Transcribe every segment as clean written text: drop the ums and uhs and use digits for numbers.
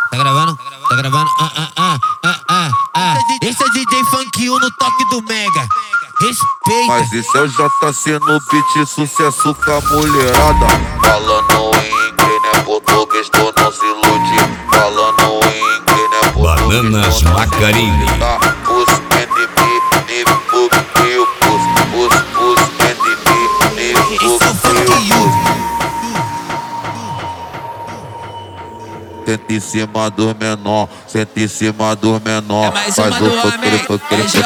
Tá gravando? Tá gravando? Esse é DJ Funk 1 no toque do Mega. Respeita. Mas esse é o JC no beat, sucesso com a mulherada. Falando em inglês, né? Português, tu não se ilude. Falando em inglês, né? Português, Bananas Macarini. Pus and me, book, eu pus and me, book, eu pus. Senta em cima do menor, senta em cima do menor. Mais Faz uma o do homem, faz o JC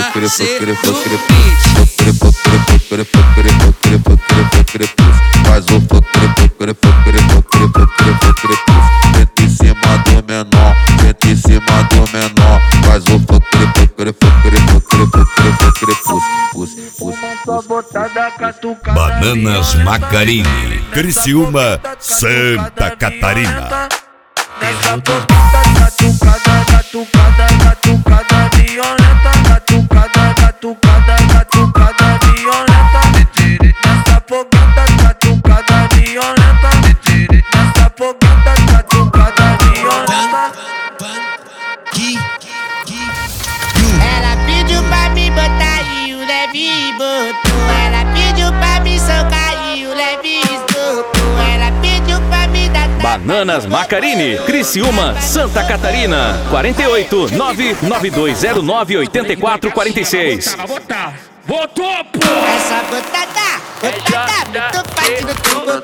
senta em cima do menor, senta em cima do menor. Faz o Bananas Macarini, Criciúma, Santa Catarina. Nessa bocada, catucada violenta. Catucada violenta. Nessa bocada, catucada violenta. Nessa bocada, catucada violenta. Ela pediu pra me botar e o leve botou. Ela pediu pra me socar e o leve esgotou. Ela pediu pra me dar. Bananas Macarini, Criciúma, Santa Catarina. 48 99209 8446. Botou, pô! Essa botada, muito forte no teu botou.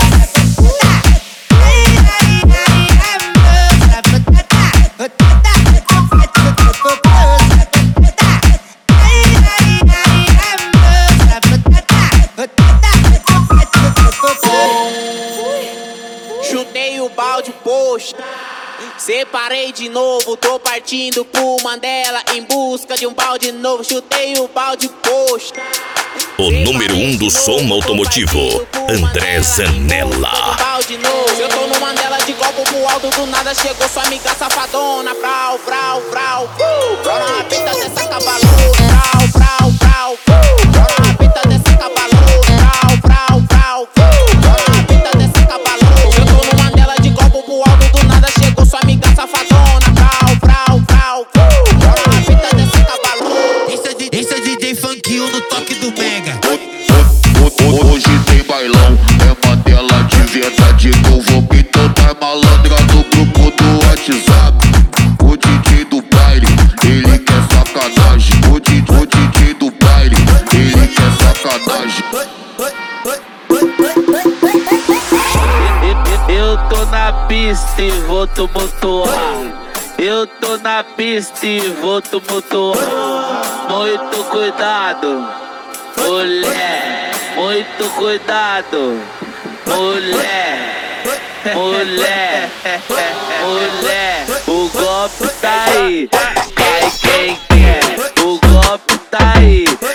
Chutei o balde, poxa. Separei de novo, tô partindo pro Mandela em busca de um balde novo. Chutei o balde, poxa. O número 1 do som automotivo, André Zanella. Balde novo. Eu tô no Mandela de copo pro alto, do nada chegou sua amiga safadona. Frau. Frau na rapeta dessa cavalona. Frau. Frau na rapeta dessa cavalona. Frau. Frau na rapeta dessa cavalona. Eu tô no Mandela de copo pro alto, do nada chegou sua amiga safadona. Frau na rapeta dessa cavalona. Esse é DJ Funk 1 no toque do Mega. Hoje tem bailão, é Mandela de verdade. Convoquei toda malandra no grupo do WhatsApp. O DJ do baile, ele quer sacanagem. O DJ do baile, ele quer sacanagem. Eu tô na pista e vou tumultuar. Eu tô na pista e vou tumultuar. Muito cuidado, mulher. Muito cuidado, mulher. O golpe tá aí, cai quem quer. O golpe tá aí,